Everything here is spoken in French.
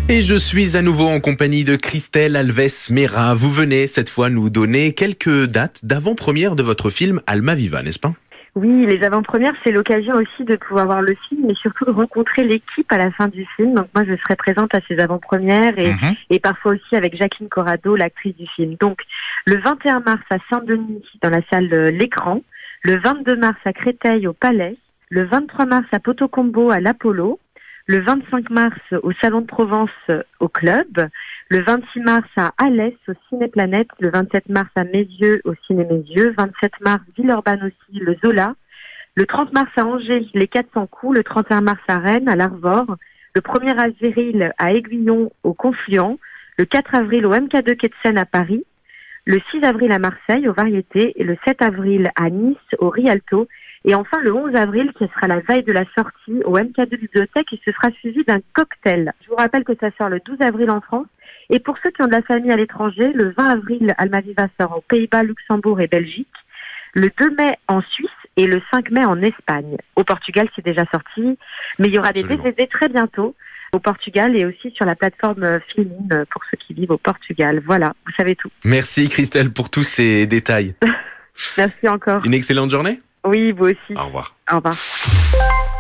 Et je suis à nouveau en compagnie de Christelle Alves Mera. Vous venez cette fois nous donner quelques dates d'avant-première de votre film Almaviva, n'est-ce pas ? Oui, les avant-premières, c'est l'occasion aussi de pouvoir voir le film, mais surtout de rencontrer l'équipe à la fin du film. Donc moi, je serai présente à ces avant-premières et parfois aussi avec Jacqueline Corrado, l'actrice du film. Donc le 21 mars à Saint-Denis, dans la salle L'Écran, le 22 mars à Créteil au Palais, le 23 mars à Potocombo à l'Apollo, le 25 mars au Salon de Provence au Club, le 26 mars à Alès au Ciné-Planète, le 27 mars à Mézieux au Ciné Mézieux, 27 mars Villeurbanne aussi, le Zola, le 30 mars à Angers, les 400 coups, le 31 mars à Rennes, à l'Arvor, le 1er avril à Aiguillon au Confluent, le 4 avril au MK2 Quai de Seine à Paris, le 6 avril à Marseille au Variété et le 7 avril à Nice au Rialto. Et enfin, le 11 avril, qui sera la veille de la sortie au MK2 Bibliothèque, et ce sera suivi d'un cocktail. Je vous rappelle que ça sort le 12 avril en France. Et pour ceux qui ont de la famille à l'étranger, le 20 avril, Almaviva sort aux Pays-Bas, Luxembourg et Belgique. Le 2 mai en Suisse et le 5 mai en Espagne. Au Portugal, c'est déjà sorti. Mais il y aura des DVD très bientôt au Portugal et aussi sur la plateforme Filmin pour ceux qui vivent au Portugal. Voilà, vous savez tout. Merci Christelle pour tous ces détails. Merci encore. Une excellente journée. Oui, vous aussi. Au revoir. Au revoir.